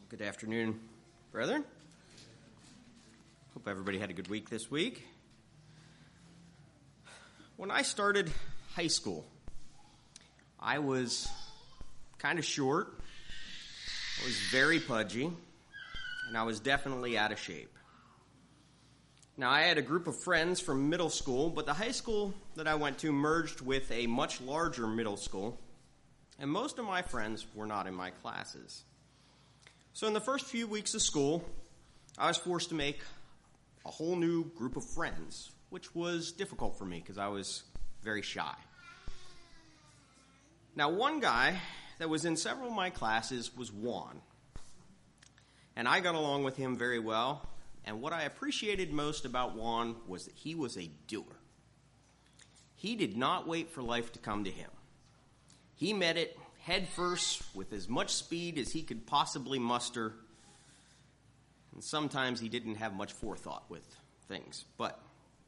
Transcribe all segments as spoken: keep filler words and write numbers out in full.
Good afternoon, brethren. Hope everybody had a good week this week. When I started high school, I was kind of short, I was very pudgy, and I was definitely out of shape. Now, I had a group of friends from middle school, but the high school that I went to merged with a much larger middle school, and most of my friends were not in my classes. So in the first few weeks of school, I was forced to make a whole new group of friends, which was difficult for me because I was very shy. Now, one guy that was in several of my classes was Juan, and I got along with him very well, and what I appreciated most about Juan was that he was a doer. He did not wait for life to come to him. He met it head first with as much speed as he could possibly muster, and sometimes he didn't have much forethought with things. But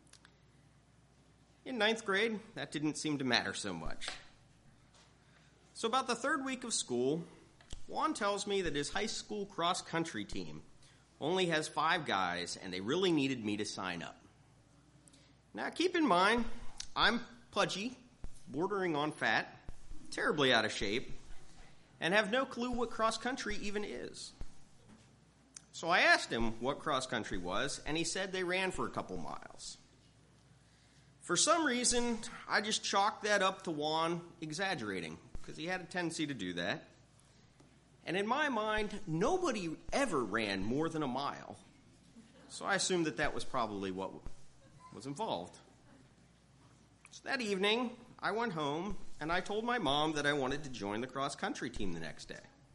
in ninth grade, that didn't seem to matter so much. So about the third week of school, Juan tells me that his high school cross-country team only has five guys, and they really needed me to sign up. Now, keep in mind, I'm pudgy, bordering on fat, terribly out of shape, and have no clue what cross-country even is. So I asked him what cross-country was, and he said they ran for a couple miles. For some reason, I just chalked that up to Juan exaggerating, because he had a tendency to do that. And in my mind, nobody ever ran more than a mile. So I assumed that that was probably what was involved. So that evening, I went home, and I told my mom that I wanted to join the cross-country team the next day.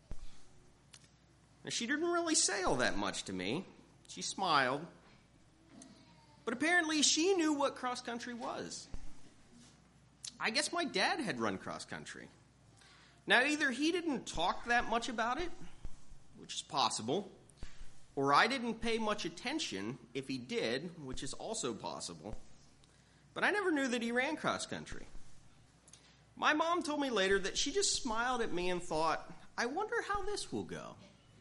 Now, she didn't really say all that much to me. She smiled. But apparently, she knew what cross-country was. I guess my dad had run cross-country. Now, either he didn't talk that much about it, which is possible, or I didn't pay much attention if he did, which is also possible. But I never knew that he ran cross-country. My mom told me later that she just smiled at me and thought, I wonder how this will go.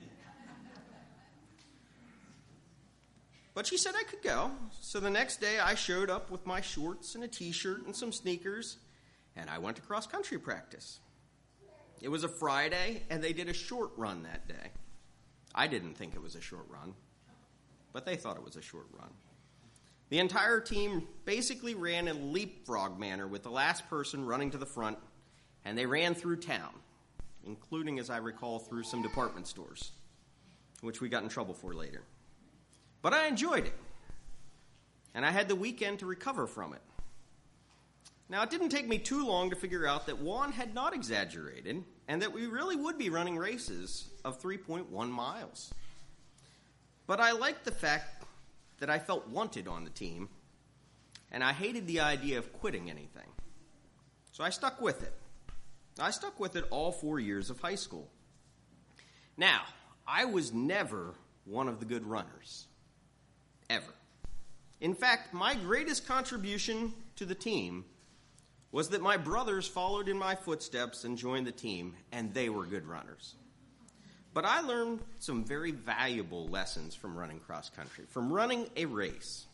But she said I could go, so the next day I showed up with my shorts and a t-shirt and some sneakers, and I went to cross-country practice. It was a Friday, and they did a short run that day. I didn't think it was a short run, but they thought it was a short run. The entire team basically ran in a leapfrog manner with the last person running to the front, and they ran through town, including, as I recall, through some department stores, which we got in trouble for later. But I enjoyed it, and I had the weekend to recover from it. Now, it didn't take me too long to figure out that Juan had not exaggerated, and that we really would be running races of three point one miles. But I liked the fact that I felt wanted on the team, and I hated the idea of quitting anything. So I stuck with it. I stuck with it all four years of high school. Now, I was never one of the good runners. Ever. In fact, my greatest contribution to the team was that my brothers followed in my footsteps and joined the team, and they were good runners. But I learned some very valuable lessons from running cross-country, from running a race.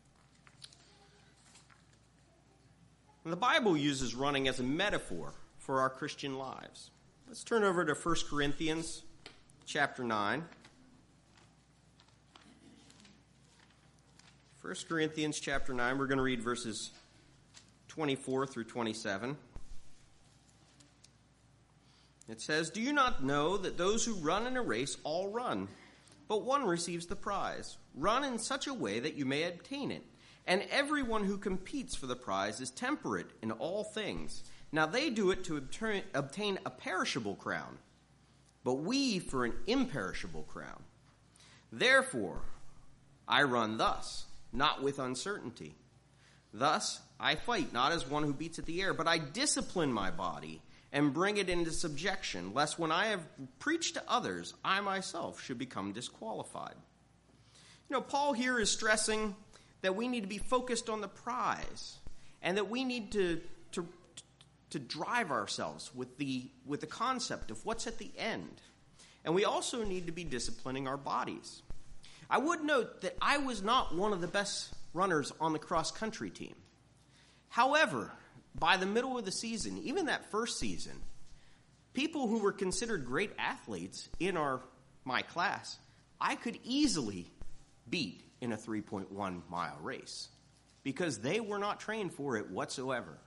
And the Bible uses running as a metaphor for our Christian lives. Let's turn over to First Corinthians chapter nine. First Corinthians chapter nine, we're going to read verses twenty-four through twenty-seven. It says, "Do you not know that those who run in a race all run, but one receives the prize? Run in such a way that you may obtain it. And everyone who competes for the prize is temperate in all things. Now they do it to obtain a perishable crown, but we for an imperishable crown. Therefore, I run thus, not with uncertainty. Thus, I fight not as one who beats at the air, but I discipline my body and bring it into subjection, lest when I have preached to others, I myself should become disqualified." You know, Paul here is stressing that we need to be focused on the prize, and that we need to to to drive ourselves with the with the concept of what's at the end. And we also need to be disciplining our bodies. I would note that I was not one of the best runners on the cross-country team. However, by the middle of the season, even that first season, people who were considered great athletes in our my class, I could easily beat in a three point one mile race because they were not trained for it whatsoever.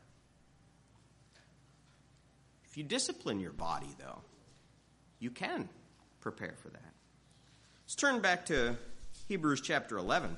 If you discipline your body, though, you can prepare for that. Let's turn back to Hebrews chapter eleven.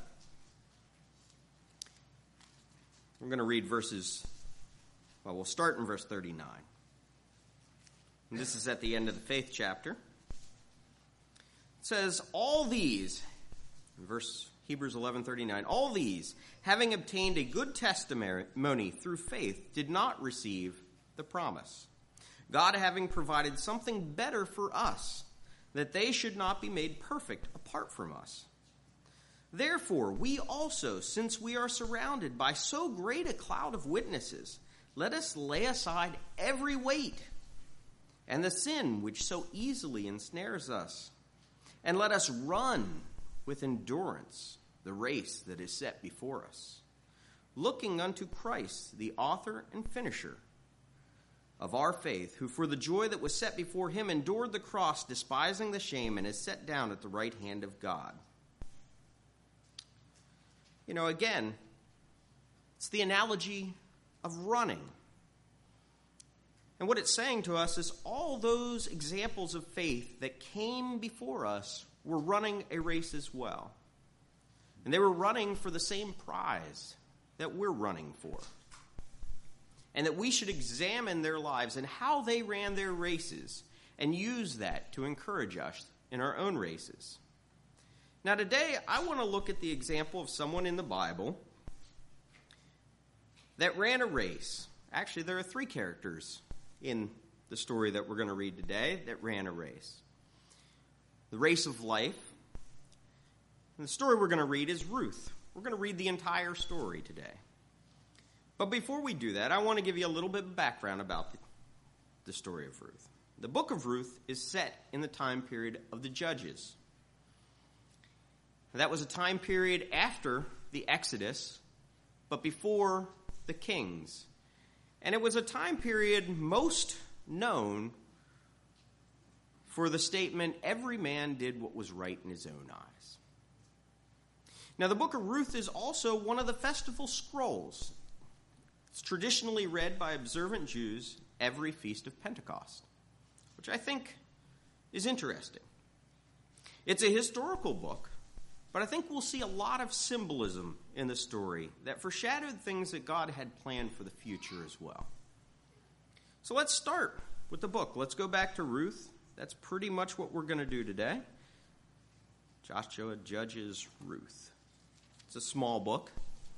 We're going to read verses, well, we'll start in verse thirty-nine. And this is at the end of the faith chapter. It says, all these, in verse Hebrews eleven thirty-nine, all these, having obtained a good testimony through faith, did not receive the promise. God having provided something better for us, that they should not be made perfect apart from us. Therefore, we also, since we are surrounded by so great a cloud of witnesses, let us lay aside every weight and the sin which so easily ensnares us, and let us run with endurance the race that is set before us, looking unto Christ, the author and finisher of our faith, who for the joy that was set before him endured the cross, despising the shame, and is set down at the right hand of God. You know, again, it's the analogy of running. And what it's saying to us is all those examples of faith that came before us were running a race as well. And they were running for the same prize that we're running for. And that we should examine their lives and how they ran their races and use that to encourage us in our own races. Now today, I want to look at the example of someone in the Bible that ran a race. Actually, there are three characters in the story that we're going to read today that ran a race. The race of life. And the story we're going to read is Ruth. We're going to read the entire story today. But before we do that, I want to give you a little bit of background about the, the story of Ruth. The book of Ruth is set in the time period of the Judges. That was a time period after the Exodus, but before the Kings. And it was a time period most known for the statement, every man did what was right in his own eyes. Now, the book of Ruth is also one of the festival scrolls. It's traditionally read by observant Jews every Feast of Pentecost, which I think is interesting. It's a historical book, but I think we'll see a lot of symbolism in the story that foreshadowed things that God had planned for the future as well. So let's start with the book. Let's go back to Ruth. That's pretty much what we're going to do today. Joshua Judges Ruth. It's a small book.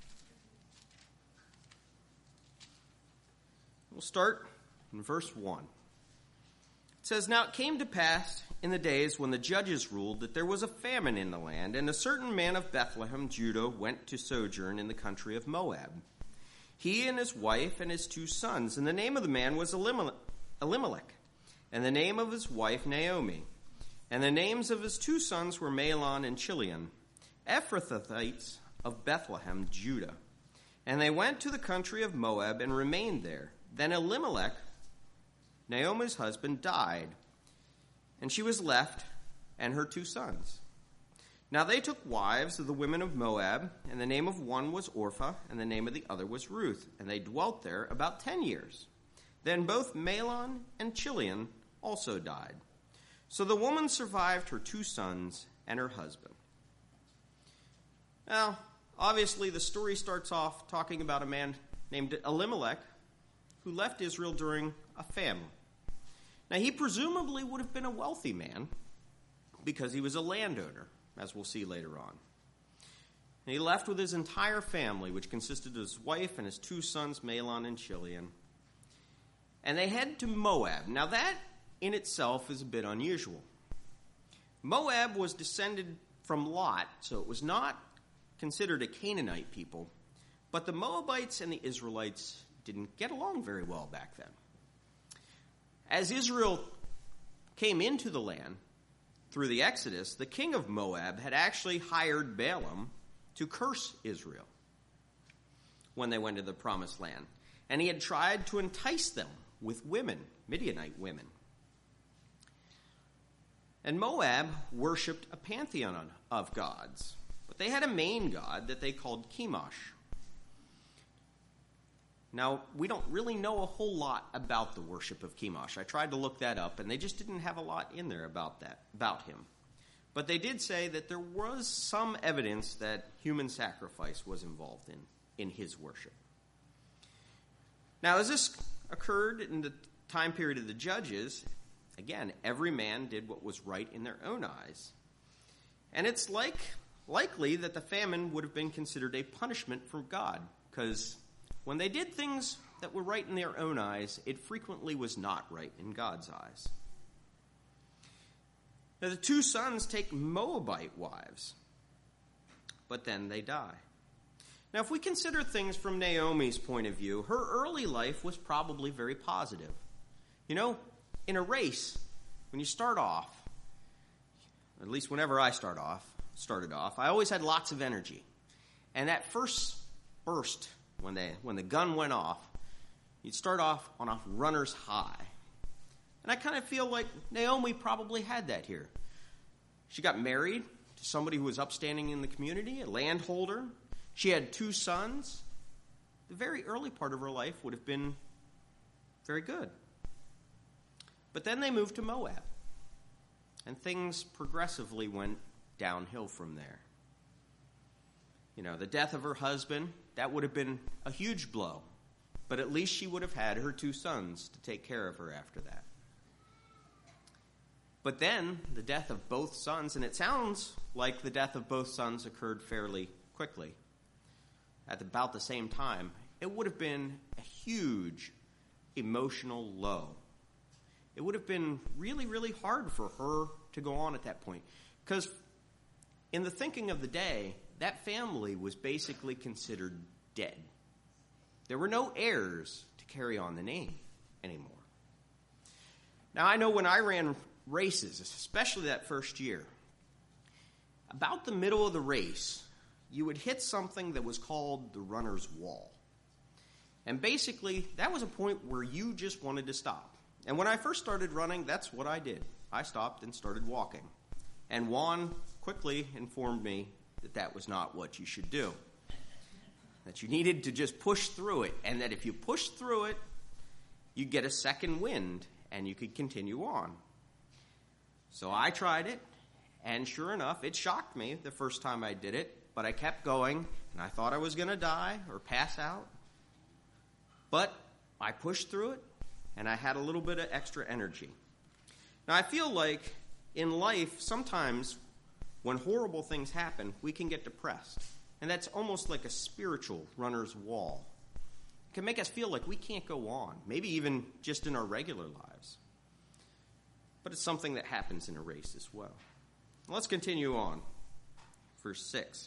We'll start in verse one. It says, now it came to pass in the days when the judges ruled that there was a famine in the land, and a certain man of Bethlehem, Judah, went to sojourn in the country of Moab. He and his wife and his two sons, and the name of the man was Elimelech, and the name of his wife Naomi. And the names of his two sons were Mahlon and Chilion, Ephrathites of Bethlehem, Judah. And they went to the country of Moab and remained there. Then Elimelech, Naomi's husband, died, and she was left and her two sons. Now they took wives of the women of Moab, and the name of one was Orpah, and the name of the other was Ruth, and they dwelt there about ten years. Then both Mahlon and Chilion also died. So the woman survived her two sons and her husband. Now, obviously the story starts off talking about a man named Elimelech, who left Israel during a famine. Now, he presumably would have been a wealthy man because he was a landowner, as we'll see later on. And he left with his entire family, which consisted of his wife and his two sons, Mahlon and Chilion. And they head to Moab. Now, that in itself is a bit unusual. Moab was descended from Lot, so it was not considered a Canaanite people. But the Moabites and the Israelites didn't get along very well back then. As Israel came into the land, through the Exodus, the king of Moab had actually hired Balaam to curse Israel when they went to the promised land. And he had tried to entice them with women, Midianite women. And Moab worshipped a pantheon of gods, but they had a main god that they called Chemosh. Now, we don't really know a whole lot about the worship of Chemosh. I tried to look that up, and they just didn't have a lot in there about that, about him. But they did say that there was some evidence that human sacrifice was involved in, in his worship. Now, as this occurred in the time period of the Judges, again, every man did what was right in their own eyes. And it's like likely that the famine would have been considered a punishment from God, because when they did things that were right in their own eyes, it frequently was not right in God's eyes. Now, the two sons take Moabite wives, but then they die. Now, if we consider things from Naomi's point of view, her early life was probably very positive. You know, in a race, when you start off, at least whenever I start off, started off, I always had lots of energy. And that first burst, when they when the gun went off, you'd start off on a runner's high. And I kind of feel like Naomi probably had that here. She got married to somebody who was upstanding in the community, a landholder. She had two sons. The very early part of her life would have been very good. But then they moved to Moab, and things progressively went downhill from there. You know, the death of her husband, that would have been a huge blow, but at least she would have had her two sons to take care of her after that. But then the death of both sons, and it sounds like the death of both sons occurred fairly quickly, at about the same time. It would have been a huge emotional low. It would have been really, really hard for her to go on at that point. Because in the thinking of the day, that family was basically considered dead. There were no heirs to carry on the name anymore. Now, I know when I ran races, especially that first year, about the middle of the race, you would hit something that was called the runner's wall. And basically, that was a point where you just wanted to stop. And when I first started running, that's what I did. I stopped and started walking. And Juan quickly informed me that that was not what you should do. That you needed to just push through it. And that if you pushed through it, you'd get a second wind and you could continue on. So I tried it. And sure enough, it shocked me the first time I did it. But I kept going. And I thought I was going to die or pass out. But I pushed through it. And I had a little bit of extra energy. Now, I feel like in life, sometimes when horrible things happen, we can get depressed. And that's almost like a spiritual runner's wall. It can make us feel like we can't go on, maybe even just in our regular lives. But it's something that happens in a race as well. Let's continue on. Verse six.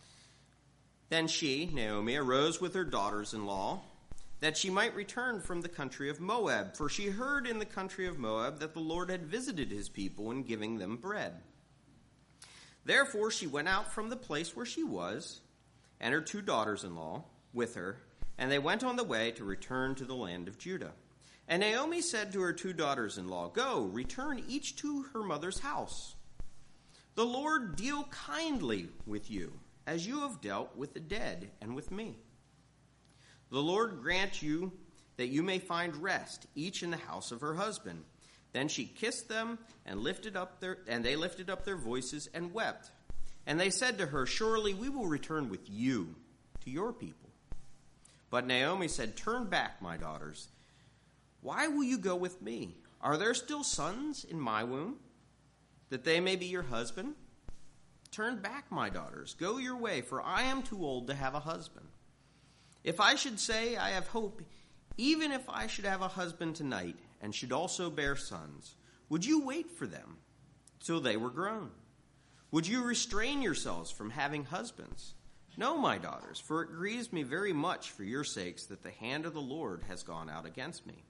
Then she, Naomi, arose with her daughters-in-law, that she might return from the country of Moab. For she heard in the country of Moab that the Lord had visited his people in giving them bread. Therefore she went out from the place where she was, and her two daughters-in-law with her, and they went on the way to return to the land of Judah. And Naomi said to her two daughters-in-law, Go, return each to her mother's house. The Lord deal kindly with you, as you have dealt with the dead and with me. The Lord grant you that you may find rest, each in the house of her husband. Then she kissed them and lifted up their and they lifted up their voices and wept. And they said to her, Surely we will return with you to your people. But Naomi said, Turn back, my daughters. Why will you go with me? Are there still sons in my womb, that they may be your husband? Turn back, my daughters. Go your way, for I am too old to have a husband. If I should say I have hope, even if I should have a husband tonight and should also bear sons, would you wait for them till they were grown? Would you restrain yourselves from having husbands? No, my daughters, for it grieves me very much for your sakes that the hand of the Lord has gone out against me.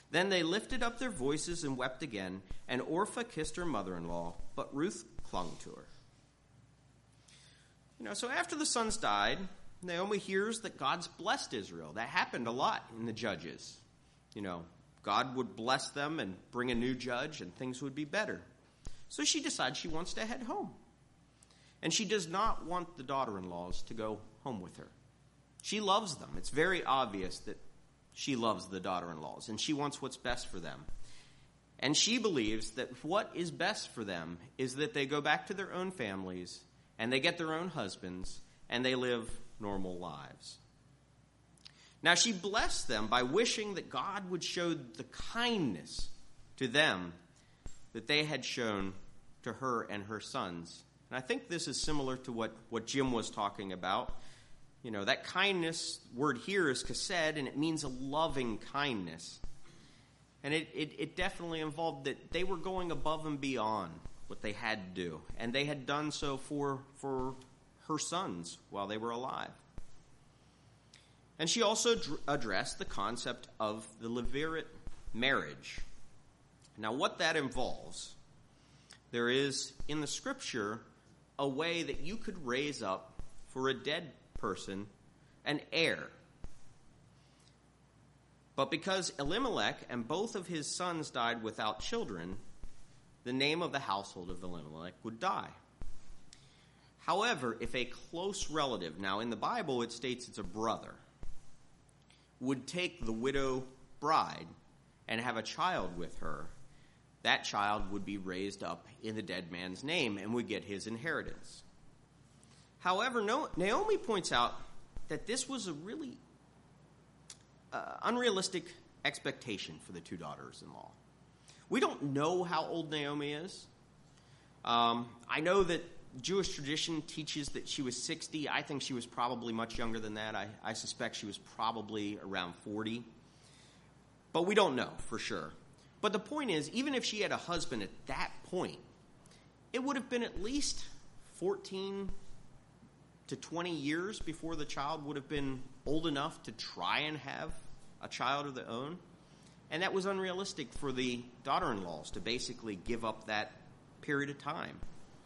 Then they lifted up their voices and wept again, and Orpah kissed her mother-in-law, but Ruth clung to her. You know, so after the sons died, Naomi hears that God's blessed Israel. That happened a lot in the Judges. You know, God would bless them and bring a new judge, and things would be better. So she decides she wants to head home. And she does not want the daughter-in-laws to go home with her. She loves them. It's very obvious that she loves the daughter-in-laws, and she wants what's best for them. And she believes that what is best for them is that they go back to their own families, and they get their own husbands, and they live normal lives. Now, she blessed them by wishing that God would show the kindness to them that they had shown to her and her sons. And I think this is similar to what, what Jim was talking about. You know, that kindness word here is chesed, and it means a loving kindness. And it, it, it definitely involved that they were going above and beyond what they had to do. And they had done so for, for her sons while they were alive. And she also dr- addressed the concept of the Levirate marriage. Now, what that involves, there is in the scripture a way that you could raise up for a dead person an heir. But because Elimelech and both of his sons died without children, the name of the household of Elimelech would die. However, if a close relative, now in the Bible it states it's a brother, would take the widow bride and have a child with her, that child would be raised up in the dead man's name and would get his inheritance. However, Naomi points out that this was a really uh, unrealistic expectation for the two daughters-in-law. We don't know how old Naomi is. Um, I know that Jewish tradition teaches that she was sixty. I think she was probably much younger than that. I, I suspect she was probably around forty. But we don't know for sure. But the point is, even if she had a husband at that point, it would have been at least fourteen to twenty years before the child would have been old enough to try and have a child of their own. And that was unrealistic for the daughter-in-laws to basically give up that period of time.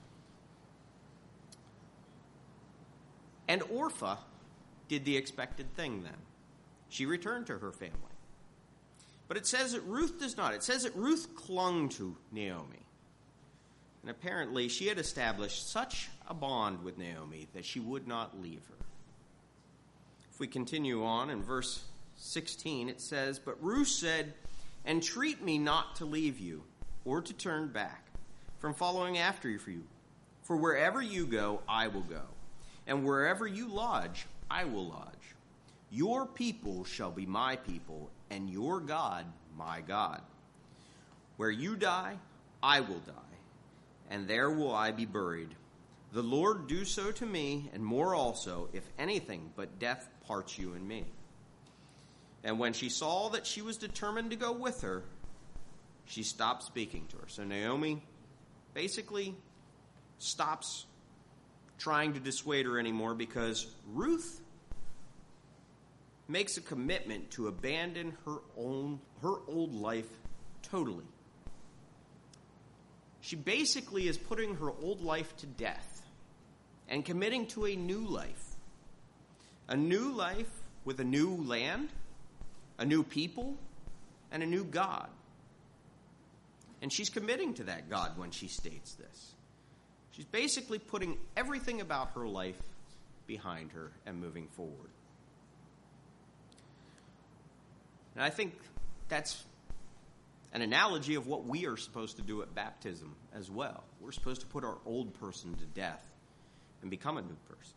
And Orpah did the expected thing then. She returned to her family. But it says that Ruth does not. It says that Ruth clung to Naomi. And apparently she had established such a bond with Naomi that she would not leave her. If we continue on in verse sixteen, it says, "But Ruth said, 'Entreat me not to leave you, or to turn back from following after you. For wherever you go, I will go. And wherever you lodge, I will lodge. Your people shall be my people, and your God my God. Where you die, I will die, and there will I be buried. The Lord do so to me, and more also, if anything but death parts you and me.' And when she saw that she was determined to go with her, she stopped speaking to her." So Naomi basically stops trying to dissuade her anymore because Ruth makes a commitment to abandon her own her old life totally. She basically is putting her old life to death and committing to a new life. A new life with a new land, a new people, and a new God. And she's committing to that God when she states this. She's basically putting everything about her life behind her and moving forward. And I think that's an analogy of what we are supposed to do at baptism as well. We're supposed to put our old person to death and become a new person.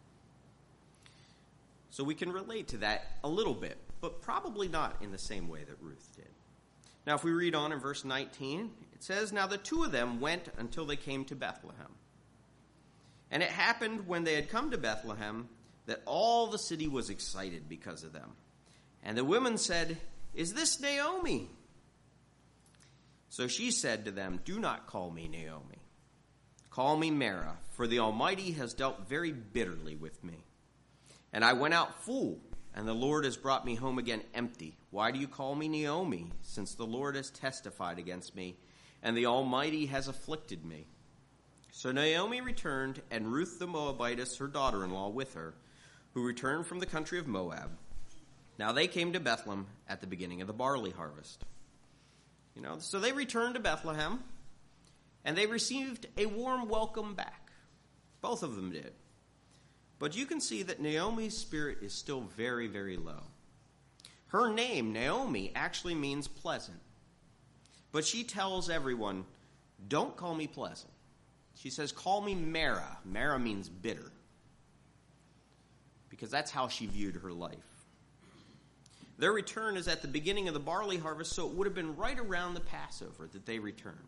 So we can relate to that a little bit, but probably not in the same way that Ruth did. Now, if we read on in verse nineteen, it says, "Now the two of them went until they came to Bethlehem. And it happened when they had come to Bethlehem that all the city was excited because of them. And the women said, 'Is this Naomi?' So she said to them, 'Do not call me Naomi. Call me Mara, for the Almighty has dealt very bitterly with me. And I went out full, and the Lord has brought me home again empty. Why do you call me Naomi, since the Lord has testified against me, and the Almighty has afflicted me?" So Naomi returned, and Ruth the Moabitess, her daughter-in-law, with her, who returned from the country of Moab. Now they came to Bethlehem at the beginning of the barley harvest. You know, so they returned to Bethlehem, and they received a warm welcome back. Both of them did. But you can see that Naomi's spirit is still very, very low. Her name, Naomi, actually means pleasant. But she tells everyone, "Don't call me pleasant." She says, "Call me Mara." Mara means bitter. Because that's how she viewed her life. Their return is at the beginning of the barley harvest, so it would have been right around the Passover that they returned.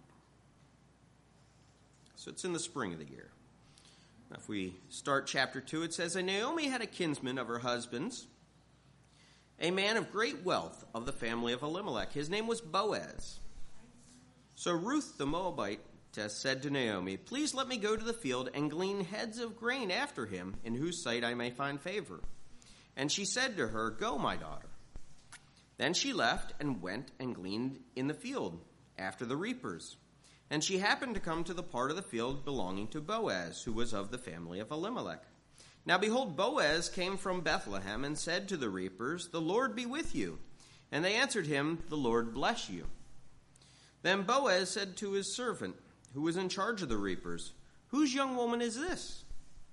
So it's in the spring of the year. Now, if we start chapter two, it says, "And Naomi had a kinsman of her husband's, a man of great wealth of the family of Elimelech. His name was Boaz. So Ruth the Moabitess said to Naomi, 'Please let me go to the field and glean heads of grain after him, in whose sight I may find favor.' And she said to her, 'Go, my daughter.' Then she left and went and gleaned in the field after the reapers. And she happened to come to the part of the field belonging to Boaz, who was of the family of Elimelech. Now behold, Boaz came from Bethlehem and said to the reapers, 'The Lord be with you.' And they answered him, 'The Lord bless you.' Then Boaz said to his servant, who was in charge of the reapers, 'Whose young woman is this?'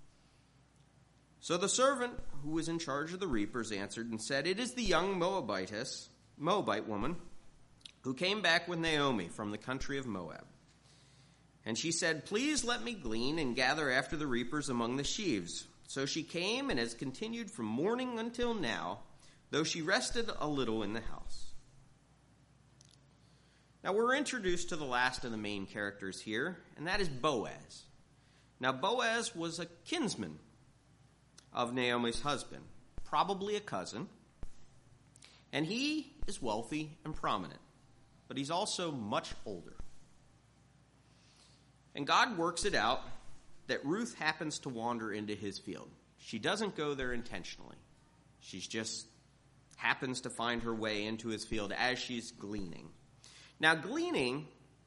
So the servant who was in charge of the reapers answered and said, 'It is the young Moabitess, Moabite woman, who came back with Naomi from the country of Moab.' And she said, 'Please let me glean and gather after the reapers among the sheaves.' So she came and has continued from morning until now, though she rested a little in the house." Now we're introduced to the last of the main characters here, and that is Boaz. Now Boaz was a kinsman of Naomi's husband, probably a cousin, and he is wealthy and prominent, but he's also much older. And God works it out that Ruth happens to wander into his field. She doesn't go there intentionally. She just happens to find her way into his field as she's gleaning. Now, gleaning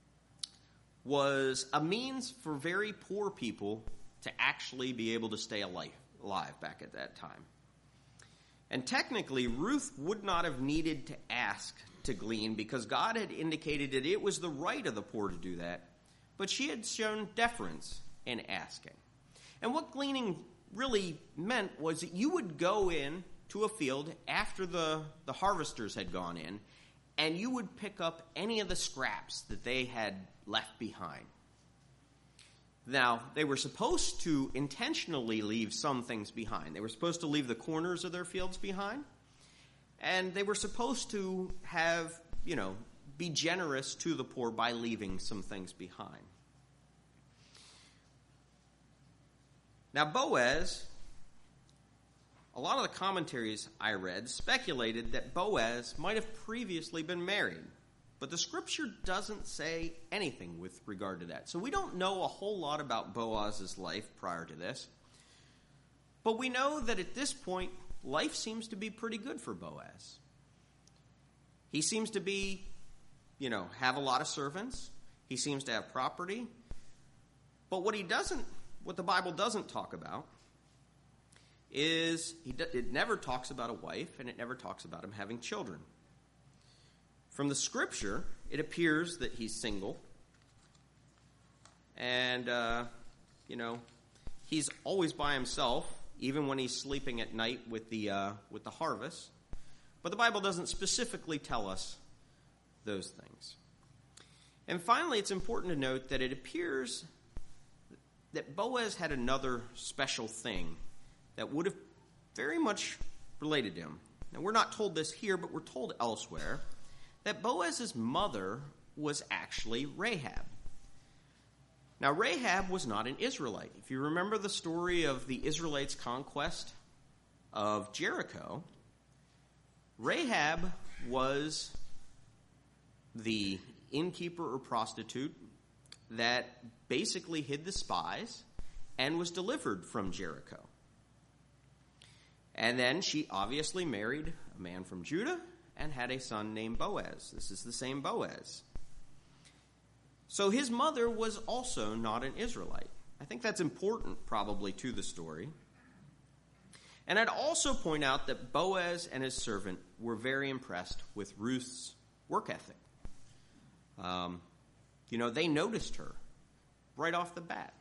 was a means for very poor people to actually be able to stay alive, alive back at that time. And technically, Ruth would not have needed to ask to glean because God had indicated that it was the right of the poor to do that, but she had shown deference in asking. And what gleaning really meant was that you would go in to a field after the, the harvesters had gone in, and you would pick up any of the scraps that they had left behind. Now, they were supposed to intentionally leave some things behind. They were supposed to leave the corners of their fields behind, and they were supposed to have, you know, be generous to the poor by leaving some things behind. Now, Boaz, a lot of the commentaries I read speculated that Boaz might have previously been married, but the scripture doesn't say anything with regard to that. So we don't know a whole lot about Boaz's life prior to this, but we know that at this point, life seems to be pretty good for Boaz. He seems to be, you know, have a lot of servants. He seems to have property. But what he doesn't, what the Bible doesn't talk about is he, it never talks about a wife, and it never talks about him having children. From the scripture, it appears that he's single, and, uh, you know, he's always by himself, even when he's sleeping at night with the uh, with the harvest. But the Bible doesn't specifically tell us those things. And finally, it's important to note that it appears that Boaz had another special thing that would have very much related to him. Now, we're not told this here, but we're told elsewhere that Boaz's mother was actually Rahab. Now, Rahab was not an Israelite. If you remember the story of the Israelites' conquest of Jericho, Rahab was the innkeeper or prostitute that basically hid the spies and was delivered from Jericho. And then she obviously married a man from Judah and had a son named Boaz. This is the same Boaz. So his mother was also not an Israelite. I think that's important probably to the story. And I'd also point out that Boaz and his servant were very impressed with Ruth's work ethic. Um, you know, they noticed her right off the bat.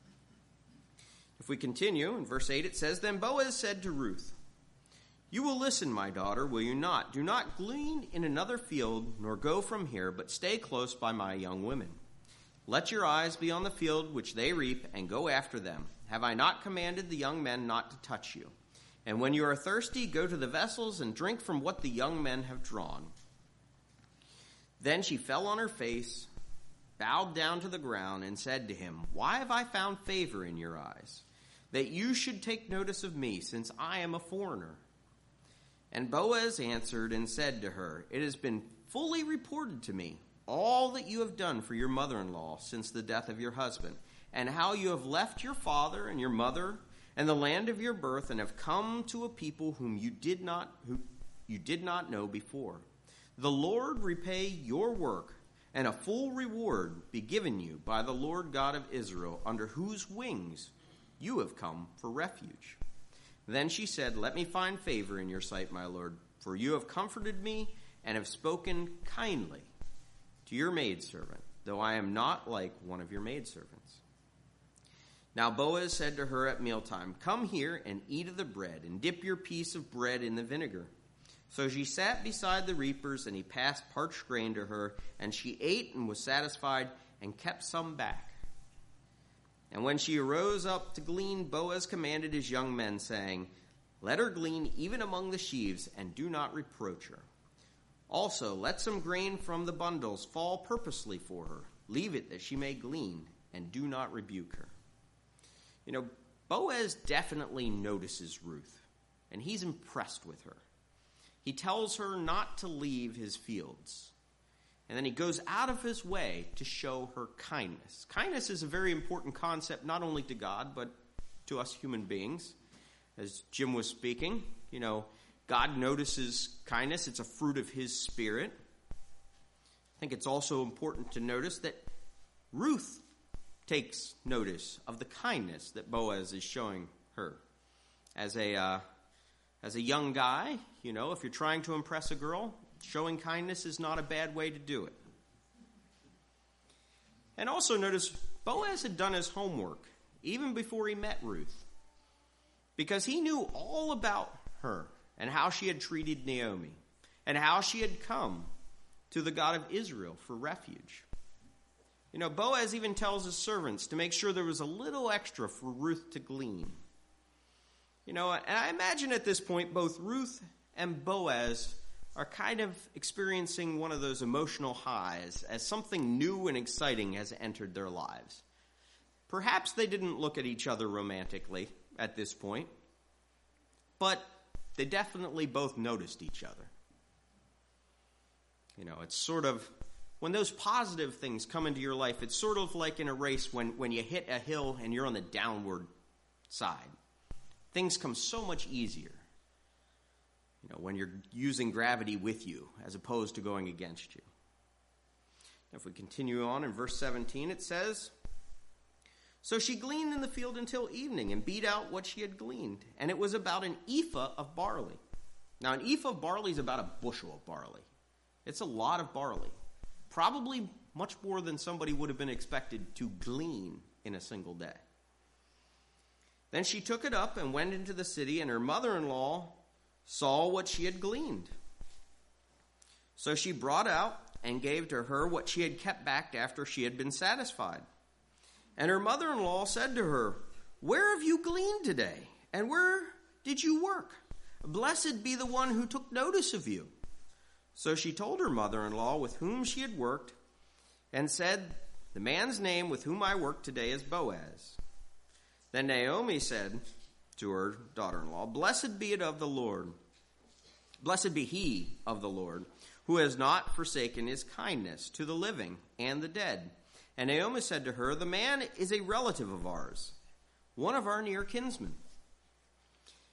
If we continue, in verse eight it says, Then Boaz said to Ruth, You will listen, my daughter, will you not? Do not glean in another field, nor go from here, but stay close by my young women. Let your eyes be on the field which they reap, and go after them. Have I not commanded the young men not to touch you? And when you are thirsty, go to the vessels and drink from what the young men have drawn. Then she fell on her face, bowed down to the ground, and said to him, Why have I found favor in your eyes, that you should take notice of me, since I am a foreigner? And Boaz answered and said to her, It has been fully reported to me, all that you have done for your mother-in-law since the death of your husband, and how you have left your father and your mother and the land of your birth, and have come to a people whom you did not who you did not know before. The Lord repay your work, and a full reward be given you by the Lord God of Israel, under whose wings you have come for refuge. Then she said, Let me find favor in your sight, my Lord, for you have comforted me and have spoken kindly to your maidservant, though I am not like one of your maidservants. Now Boaz said to her at mealtime, Come here and eat of the bread, and dip your piece of bread in the vinegar. So she sat beside the reapers, and he passed parched grain to her, and she ate and was satisfied, and kept some back. And when she arose up to glean, Boaz commanded his young men, saying, Let her glean even among the sheaves, and do not reproach her. Also, let some grain from the bundles fall purposely for her. Leave it that she may glean, and do not rebuke her. You know, Boaz definitely notices Ruth, and he's impressed with her. He tells her not to leave his fields, and then he goes out of his way to show her kindness. Kindness is a very important concept, not only to God, but to us human beings. As Jim was speaking, you know, God notices kindness. It's a fruit of his spirit. I think it's also important to notice that Ruth takes notice of the kindness that Boaz is showing her. As a uh, as a young guy, you know, if you're trying to impress a girl, showing kindness is not a bad way to do it. And also notice Boaz had done his homework even before he met Ruth, because he knew all about her and how she had treated Naomi and how she had come to the God of Israel for refuge. You know, Boaz even tells his servants to make sure there was a little extra for Ruth to glean. You know, and I imagine at this point both Ruth and Boaz are kind of experiencing one of those emotional highs as something new and exciting has entered their lives. Perhaps they didn't look at each other romantically at this point, but they definitely both noticed each other. You know, it's sort of, when those positive things come into your life, it's sort of like in a race when, when you hit a hill and you're on the downward side. Things come so much easier, you know, when you're using gravity with you as opposed to going against you. If we continue on in verse seventeen, it says, So she gleaned in the field until evening and beat out what she had gleaned, and it was about an ephah of barley. Now, an ephah of barley is about a bushel of barley. It's a lot of barley, probably much more than somebody would have been expected to glean in a single day. Then she took it up and went into the city, and her mother-in-law saw what she had gleaned. So she brought out and gave to her what she had kept back after she had been satisfied. And her mother-in-law said to her, Where have you gleaned today? And where did you work? Blessed be the one who took notice of you. So she told her mother-in-law with whom she had worked, and said, The man's name with whom I work today is Boaz. Then Naomi said to her daughter-in-law, Blessed be it of the Lord. Blessed be he of the Lord, who has not forsaken his kindness to the living and the dead. And Naomi said to her, The man is a relative of ours, one of our near kinsmen.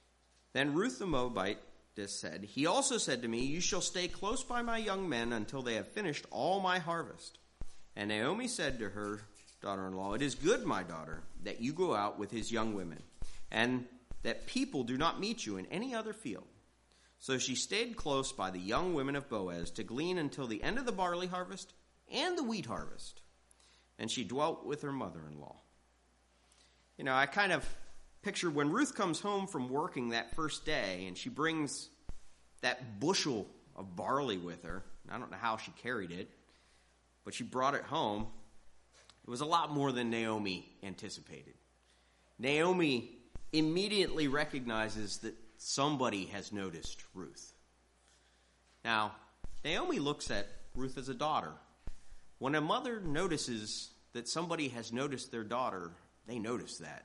Then Ruth the Moabitess said, "He also said to me, 'You shall stay close by my young men until they have finished all my harvest.' And Naomi said to her daughter-in-law, 'It is good, my daughter, that you go out with his young women, and that people do not meet you in any other field.' So she stayed close by the young women of Boaz to glean until the end of the barley harvest and the wheat harvest. And she dwelt with her mother-in-law." You know, I kind of picture when Ruth comes home from working that first day and she brings that bushel of barley with her. I don't know how she carried it, but she brought it home. It was a lot more than Naomi anticipated. Naomi immediately recognizes that somebody has noticed Ruth. Now, Naomi looks at Ruth as a daughter. When a mother notices that somebody has noticed their daughter, they notice that.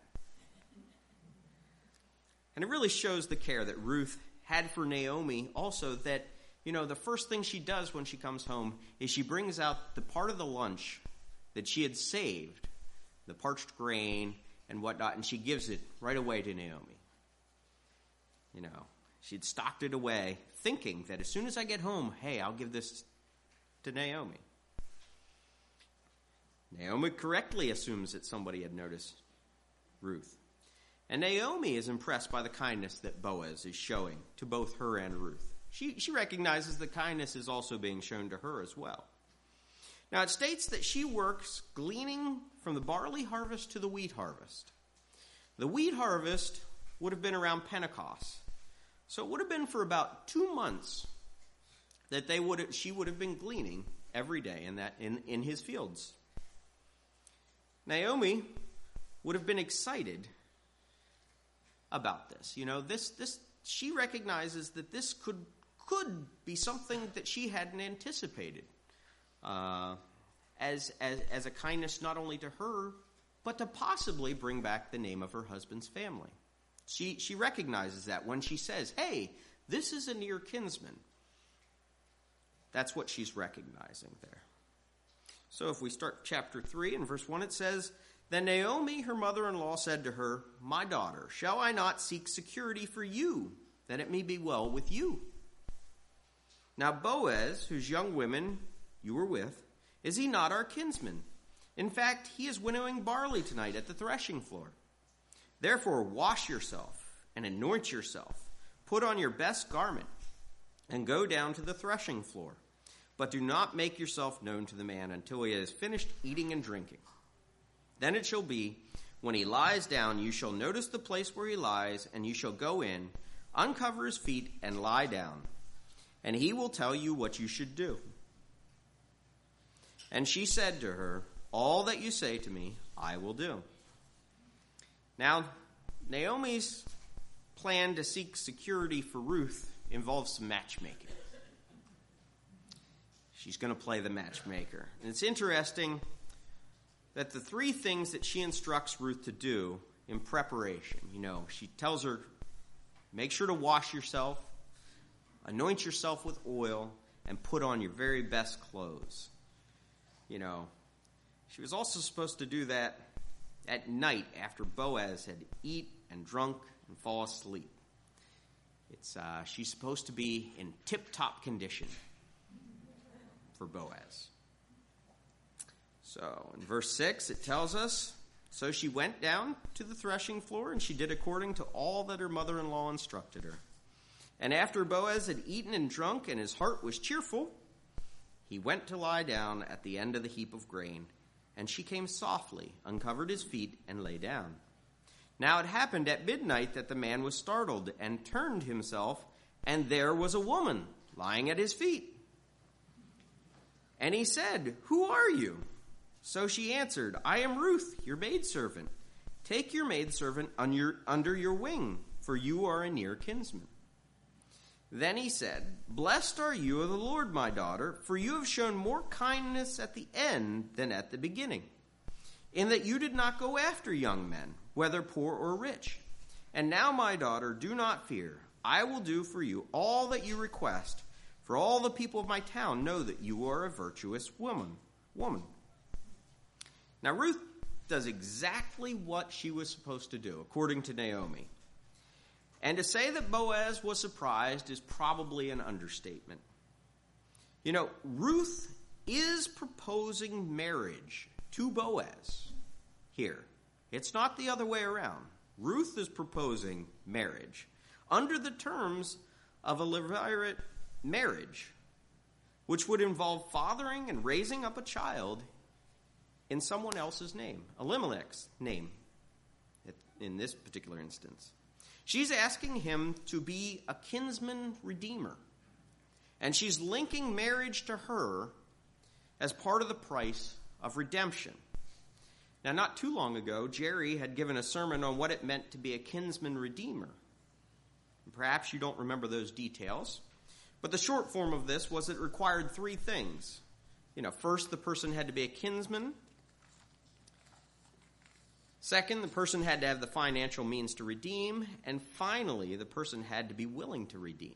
And it really shows the care that Ruth had for Naomi also, that, you know, the first thing she does when she comes home is she brings out the part of the lunch that she had saved, the parched grain and whatnot, and she gives it right away to Naomi. You know, she'd stocked it away, thinking that as soon as I get home, hey, I'll give this to Naomi. Naomi correctly assumes that somebody had noticed Ruth. And Naomi is impressed by the kindness that Boaz is showing to both her and Ruth. She, she recognizes the kindness is also being shown to her as well. Now, it states that she works gleaning from the barley harvest to the wheat harvest. The wheat harvest would have been around Pentecost. So it would have been for about two months that they would have, she would have been gleaning every day in that in, in his fields. Naomi would have been excited about this. You know, this this she recognizes that this could could be something that she hadn't anticipated. Uh, as, as as a kindness not only to her, but to possibly bring back the name of her husband's family. She she recognizes that when she says, "Hey, this is a near kinsman." That's what she's recognizing there. So if we start chapter three and verse one, it says, "Then Naomi, her mother-in-law, said to her, 'My daughter, shall I not seek security for you, that it may be well with you?' Now Boaz, whose young women you were with, is he not our kinsman? In fact, he is winnowing barley tonight at the threshing floor. Therefore wash yourself and anoint yourself, put on your best garment, and go down to the threshing floor. But do not make yourself known to the man until he has finished eating and drinking. Then it shall be, when he lies down, you shall notice the place where he lies, and you shall go in, uncover his feet, and lie down. And he will tell you what you should do.' And she said to her, 'All that you say to me, I will do.'" Now, Naomi's plan to seek security for Ruth involves some matchmaking. She's going to play the matchmaker. And it's interesting that the three things that she instructs Ruth to do in preparation, you know, she tells her, make sure to wash yourself, anoint yourself with oil, and put on your very best clothes. You know, she was also supposed to do that at night after Boaz had eat and drunk and fall asleep. It's uh, she's supposed to be in tip-top condition for Boaz. So in verse six, it tells us, "So she went down to the threshing floor, and she did according to all that her mother-in-law instructed her. And after Boaz had eaten and drunk, and his heart was cheerful, he went to lie down at the end of the heap of grain. And she came softly, uncovered his feet, and lay down. Now it happened at midnight that the man was startled, and turned himself, and there was a woman lying at his feet. And he said, 'Who are you?' So she answered, 'I am Ruth, your maidservant. Take your maidservant under your wing, for you are a near kinsman.' Then he said, 'Blessed are you of the Lord, my daughter, for you have shown more kindness at the end than at the beginning, in that you did not go after young men, whether poor or rich. And now, my daughter, do not fear. I will do for you all that you request, for all the people of my town know that you are a virtuous woman. woman.'" Now, Ruth does exactly what she was supposed to do, according to Naomi. And to say that Boaz was surprised is probably an understatement. You know, Ruth is proposing marriage to Boaz here. It's not the other way around. Ruth is proposing marriage under the terms of a levirate marriage, which would involve fathering and raising up a child in someone else's name, Elimelech's name in this particular instance. She's asking him to be a kinsman redeemer, and she's linking marriage to her as part of the price of redemption. Now, not too long ago, Jerry had given a sermon on what it meant to be a kinsman redeemer. Perhaps you don't remember those details, but the short form of this was it required three things. You know, first, the person had to be a kinsman. Second, the person had to have the financial means to redeem. And finally, the person had to be willing to redeem.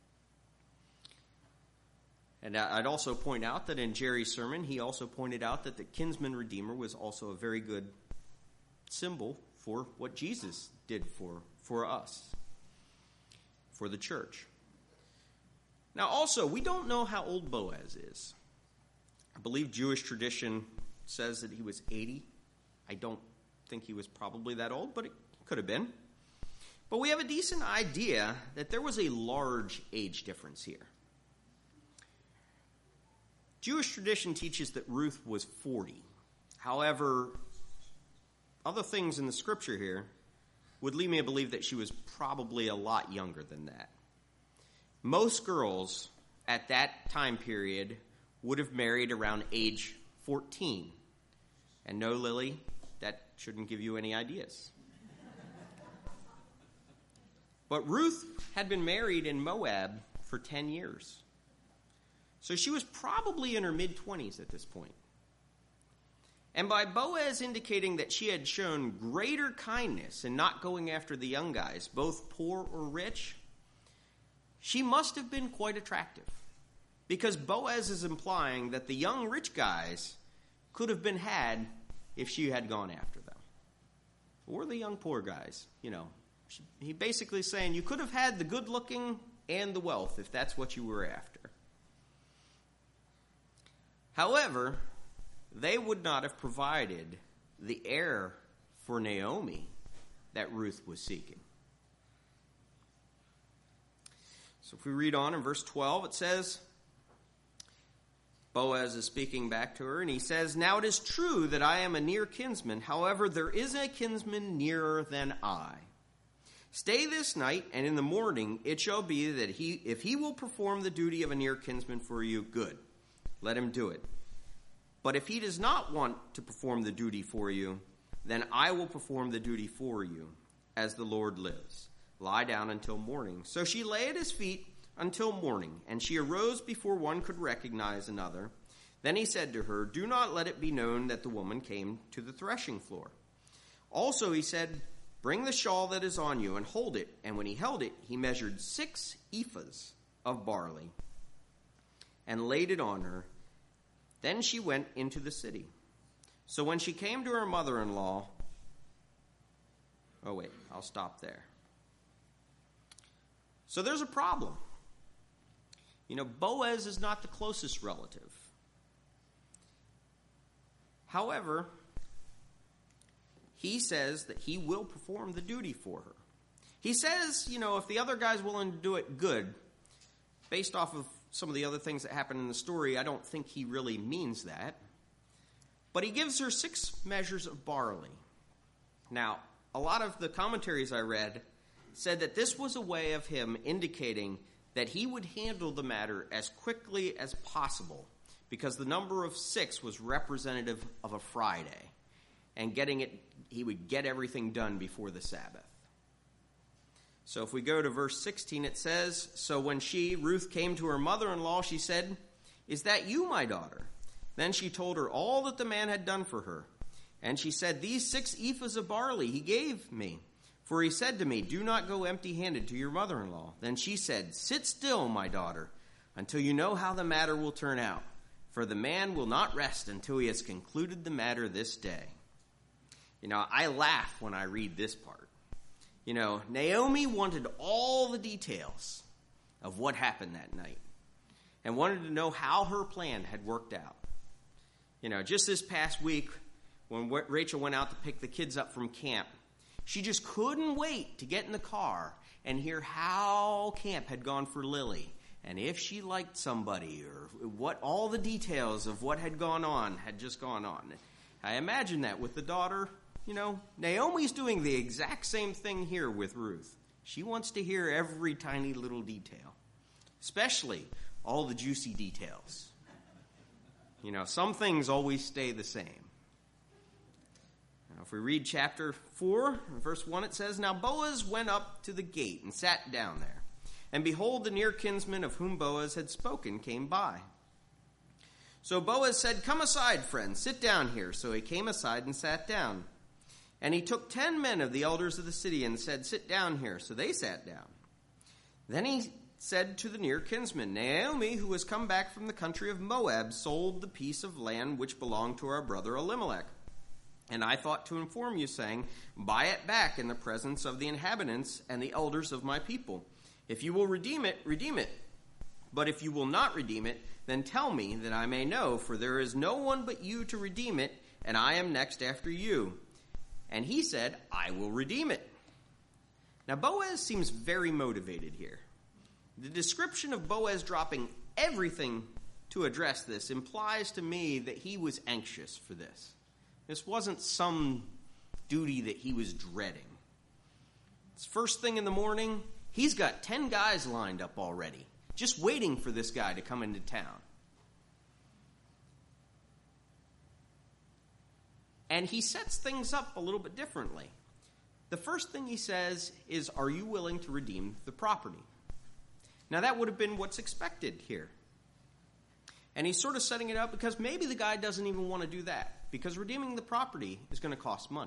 And I'd also point out that in Jerry's sermon, he also pointed out that the kinsman redeemer was also a very good symbol for what Jesus did for, for us, for the church. Now also, we don't know how old Boaz is. I believe Jewish tradition says that he was eighty. I don't think he was probably that old, but it could have been. But we have a decent idea that there was a large age difference here. Jewish tradition teaches that Ruth was forty. However, other things in the scripture here would lead me to believe that she was probably a lot younger than that. Most girls at that time period would have married around age fourteen. And no, Lily, that shouldn't give you any ideas. But Ruth had been married in Moab for ten years. So she was probably in her mid-twenties at this point. And by Boaz indicating that she had shown greater kindness in not going after the young guys, both poor or rich, she must have been quite attractive. Because Boaz is implying that the young rich guys could have been had if she had gone after them. Or the young poor guys, you know. She, he basically saying you could have had the good looking and the wealth if that's what you were after. However, they would not have provided the heir for Naomi that Ruth was seeking. So if we read on in verse twelve, it says, Boaz is speaking back to her, and he says, "Now it is true that I am a near kinsman. However, there is a kinsman nearer than I. Stay this night, and in the morning it shall be that he, if he will perform the duty of a near kinsman for you, good. Let him do it. But if he does not want to perform the duty for you, then I will perform the duty for you, as the Lord lives. Lie down until morning." So she lay at his feet until morning, and she arose before one could recognize another. Then he said to her, "Do not let it be known that the woman came to the threshing floor." Also he said, "Bring the shawl that is on you and hold it." And when he held it, he measured six ephahs of barley and laid it on her. Then she went into the city. So when she came to her mother-in-law, oh wait, I'll stop there. So there's a problem. You know, Boaz is not the closest relative. However, he says that he will perform the duty for her. He says, you know, if the other guy's willing to do it, good. Based off of some of the other things that happen in the story, I don't think he really means that. But he gives her six measures of barley. Now, a lot of the commentaries I read said that this was a way of him indicating that he would handle the matter as quickly as possible, because the number of six was representative of a Friday, and getting it, he would get everything done before the Sabbath. So if we go to verse sixteen, it says, "So when she, Ruth, came to her mother-in-law, she said, 'Is that you, my daughter?' Then she told her all that the man had done for her. And she said, 'These six ephahs of barley he gave me. For he said to me, do not go empty-handed to your mother-in-law.' Then she said, 'Sit still, my daughter, until you know how the matter will turn out. For the man will not rest until he has concluded the matter this day.'" You know, I laugh when I read this part, You know, Naomi wanted all the details of what happened that night and wanted to know how her plan had worked out. You know, just this past week when Rachel went out to pick the kids up from camp, she just couldn't wait to get in the car and hear how camp had gone for Lily and if she liked somebody or what all the details of what had gone on had just gone on. I imagine that with the daughter. You know, Naomi's doing the exact same thing here with Ruth. She wants to hear every tiny little detail, especially all the juicy details. You know, some things always stay the same. Now, if we read chapter four, verse one, it says, "Now Boaz went up to the gate and sat down there. And behold, the near kinsman of whom Boaz had spoken came by. So Boaz said, 'Come aside, friend, sit down here.' So he came aside and sat down. And he took ten men of the elders of the city and said, 'Sit down here.' So they sat down. Then he said to the near kinsman, 'Naomi, who has come back from the country of Moab, sold the piece of land which belonged to our brother Elimelech. And I thought to inform you, saying, buy it back in the presence of the inhabitants and the elders of my people. If you will redeem it, redeem it. But if you will not redeem it, then tell me that I may know, for there is no one but you to redeem it, and I am next after you.' And he said, 'I will redeem it.'" Now Boaz seems very motivated here. The description of Boaz dropping everything to address this implies to me that he was anxious for this. This wasn't some duty that he was dreading. It's first thing in the morning, he's got ten guys lined up already, just waiting for this guy to come into town. And he sets things up a little bit differently. The first thing he says is, "Are you willing to redeem the property?" Now that would have been what's expected here. And he's sort of setting it up because maybe the guy doesn't even want to do that, because redeeming the property is going to cost money.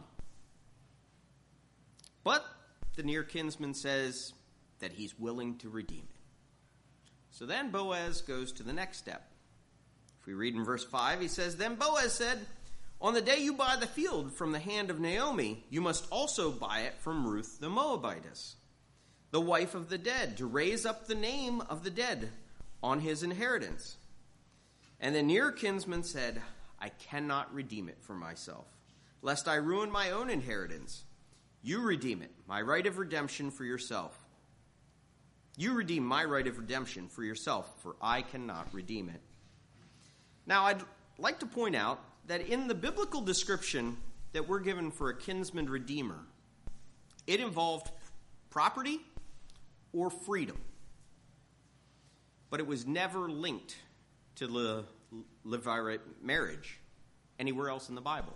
But the near kinsman says that he's willing to redeem it. So then Boaz goes to the next step. If we read in verse five, he says, "Then Boaz said, 'On the day you buy the field from the hand of Naomi, you must also buy it from Ruth the Moabitess, the wife of the dead, to raise up the name of the dead on his inheritance.' And the near kinsman said, 'I cannot redeem it for myself, lest I ruin my own inheritance. You redeem it, my right of redemption for yourself. You redeem my right of redemption for yourself, for I cannot redeem it.'" Now, I'd like to point out that in the biblical description that we're given for a kinsman redeemer, it involved property or freedom. But it was never linked to the Levirate marriage anywhere else in the Bible.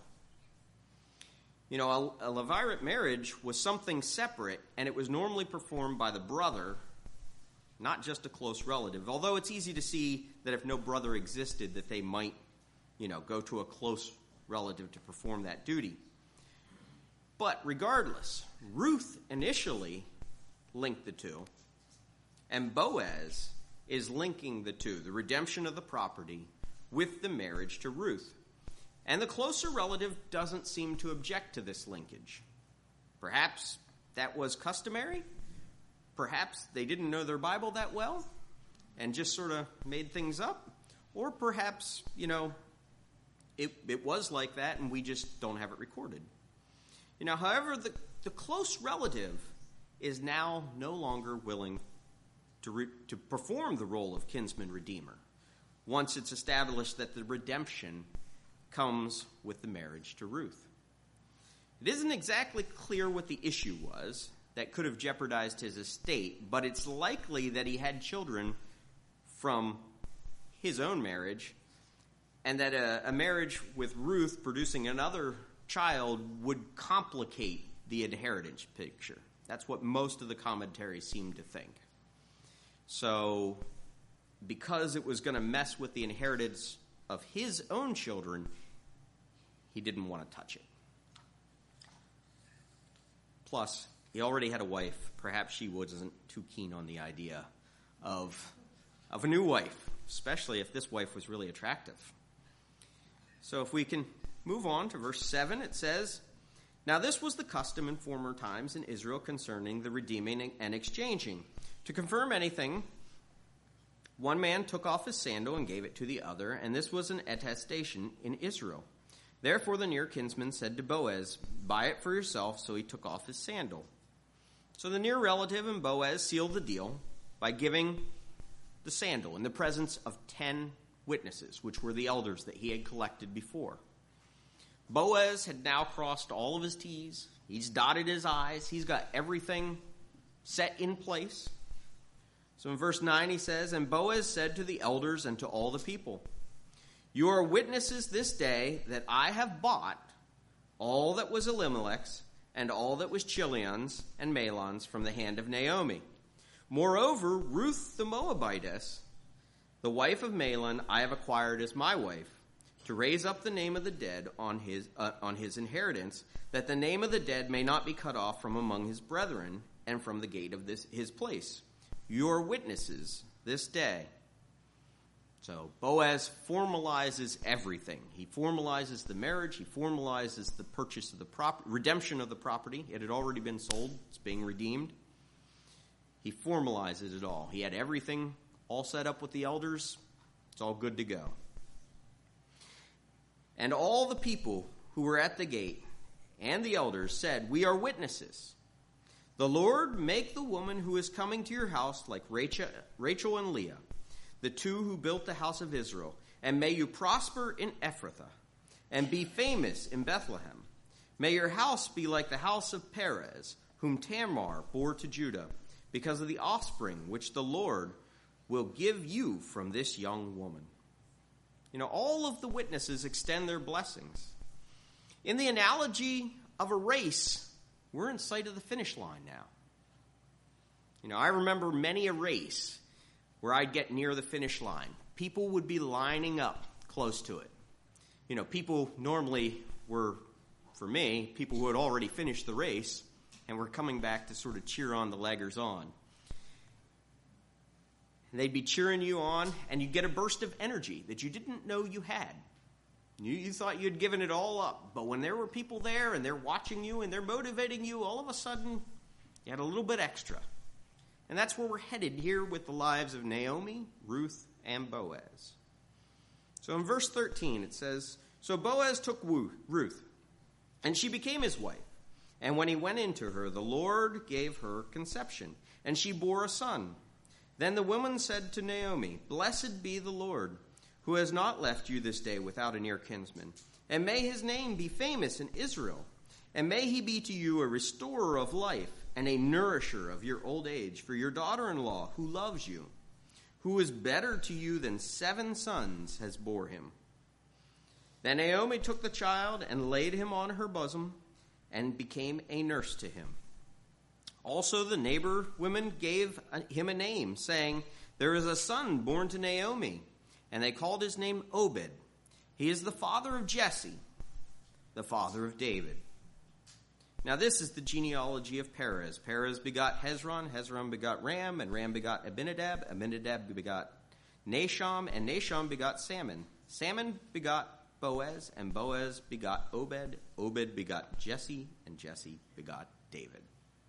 You know, a, a Levirate marriage was something separate, and it was normally performed by the brother, not just a close relative. Although it's easy to see that if no brother existed, that they might, you know, go to a close relative to perform that duty. But regardless, Ruth initially linked the two, and Boaz is linking the two, the redemption of the property with the marriage to Ruth. And the closer relative doesn't seem to object to this linkage. Perhaps that was customary. Perhaps they didn't know their Bible that well and just sort of made things up. Or perhaps, you know, it, it was like that and we just don't have it recorded. You know, however, the, the close relative is now no longer willing to, re, to perform the role of kinsman redeemer once it's established that the redemption comes with the marriage to Ruth. It isn't exactly clear what the issue was that could have jeopardized his estate, but it's likely that he had children from his own marriage, and that a, a marriage with Ruth producing another child would complicate the inheritance picture. That's what most of the commentaries seem to think. So, because it was going to mess with the inheritance of his own children, he didn't want to touch it. Plus, he already had a wife. Perhaps she wasn't too keen on the idea of, of a new wife, especially if this wife was really attractive. So if we can move on to verse seven, it says, Now this was the custom in former times in Israel concerning the redeeming and exchanging. To confirm anything, one man took off his sandal and gave it to the other, and this was an attestation in Israel. Therefore the near kinsman said to Boaz, "Buy it for yourself," so he took off his sandal. So the near relative and Boaz sealed the deal by giving the sandal in the presence of ten witnesses, which were the elders that he had collected before. Boaz had now crossed all of his T's. He's dotted his I's. He's got everything set in place. So in verse nine he says, "And Boaz said to the elders and to all the people, 'You are witnesses this day that I have bought all that was Elimelech's and all that was Chilion's and Mahlon's from the hand of Naomi. Moreover, Ruth the Moabitess, the wife of Mahlon, I have acquired as my wife, to raise up the name of the dead on his uh, on his inheritance, that the name of the dead may not be cut off from among his brethren and from the gate of this his place. You are witnesses this day.'" So Boaz formalizes everything. He formalizes the marriage. He formalizes the purchase of the prop, redemption of the property. It had already been sold. It's being redeemed. He formalizes it all. He had everything all set up with the elders. It's all good to go. "And all the people who were at the gate and the elders said, 'We are witnesses. The Lord make the woman who is coming to your house like Rachel, Rachel and Leah, the two who built the house of Israel, and may you prosper in Ephrathah, and be famous in Bethlehem. May your house be like the house of Perez, whom Tamar bore to Judah, because of the offspring which the Lord will give you from this young woman.'" You know, all of the witnesses extend their blessings. In the analogy of a race, we're in sight of the finish line now. You know, I remember many a race where I'd get near the finish line. People would be lining up close to it. You know, people normally were, for me, people who had already finished the race and were coming back to sort of cheer on the leggers on. And they'd be cheering you on, and you'd get a burst of energy that you didn't know you had. You, you thought you'd given it all up, but when there were people there and they're watching you and they're motivating you, all of a sudden you had a little bit extra. And that's where we're headed here with the lives of Naomi, Ruth, and Boaz. So in verse thirteen it says, "So Boaz took Ruth, and she became his wife. And when he went into her, the Lord gave her conception, and she bore a son. Then the woman said to Naomi, 'Blessed be the Lord, who has not left you this day without a near kinsman. And may his name be famous in Israel. And may he be to you a restorer of life and a nourisher of your old age for your daughter-in-law who loves you, who is better to you than seven sons has bore him.' Then Naomi took the child and laid him on her bosom and became a nurse to him. Also the neighbor women gave him a name, saying, 'There is a son born to Naomi.' And they called his name Obed. He is the father of Jesse, the father of David. Now this is the genealogy of Perez. Perez begot Hezron, Hezron begot Ram, and Ram begot Abinadab, Abinadab begot Nashon, and Nashon begot Salmon. Salmon begot Boaz, and Boaz begot Obed, Obed begot Jesse, and Jesse begot David."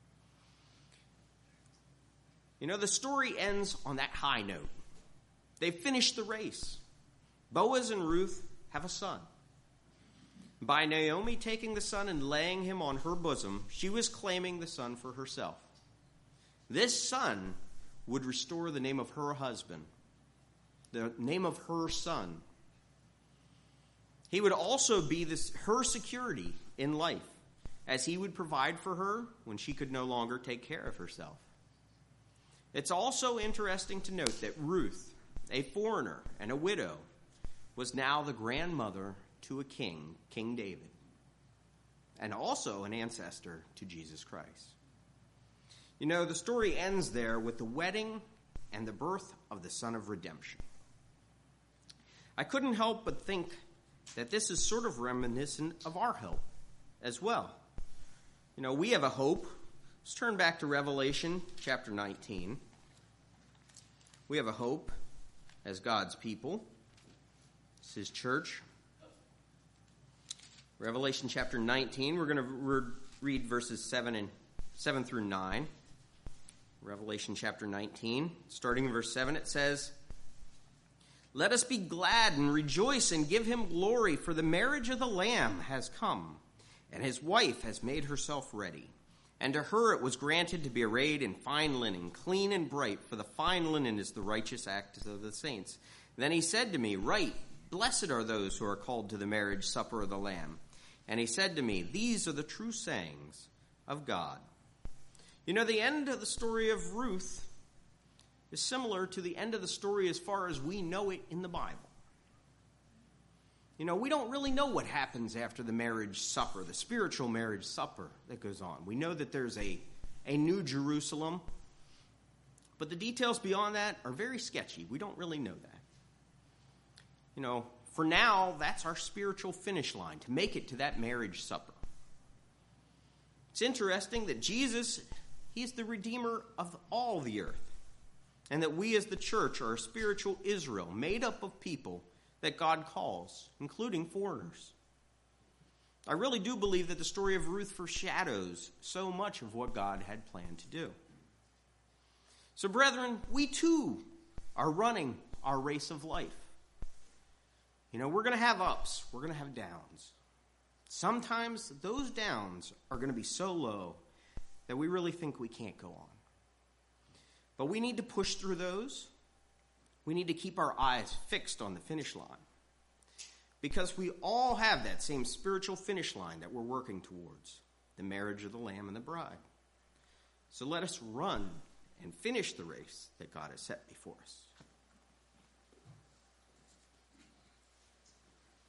You know, the story ends on that high note. They finished the race. Boaz and Ruth have a son. By Naomi taking the son and laying him on her bosom, she was claiming the son for herself. This son would restore the name of her husband, the name of her son. He would also be this, her security in life, as he would provide for her when she could no longer take care of herself. It's also interesting to note that Ruth, a foreigner and a widow, was now the grandmother to a king, King David, and also an ancestor to Jesus Christ. You know, the story ends there with the wedding and the birth of the Son of Redemption. I couldn't help but think that this is sort of reminiscent of our hope as well. You know, we have a hope. Let's turn back to Revelation chapter nineteen. We have a hope as God's people. It's his church. Revelation chapter nineteen, we're going to re- read verses seven and seven through nine. Revelation chapter nineteen, starting in verse seven, it says, "Let us be glad and rejoice and give him glory, for the marriage of the Lamb has come, and his wife has made herself ready. And to her it was granted to be arrayed in fine linen, clean and bright, for the fine linen is the righteous acts of the saints. Then he said to me, Write, blessed are those who are called to the marriage supper of the Lamb. And he said to me, These are the true sayings of God." You know, the end of the story of Ruth is similar to the end of the story as far as we know it in the Bible. You know, we don't really know what happens after the marriage supper, the spiritual marriage supper that goes on. We know that there's a, a new Jerusalem, but the details beyond that are very sketchy. We don't really know that. You know, for now, that's our spiritual finish line, to make it to that marriage supper. It's interesting that Jesus, he's the Redeemer of all the earth, and that we as the church are a spiritual Israel made up of people that God calls, including foreigners. I really do believe that the story of Ruth foreshadows so much of what God had planned to do. So, brethren, we too are running our race of life. You know, we're going to have ups, we're going to have downs. Sometimes those downs are going to be so low that we really think we can't go on. But we need to push through those. We need to keep our eyes fixed on the finish line, because we all have that same spiritual finish line that we're working towards, the marriage of the Lamb and the bride. So let us run and finish the race that God has set before us.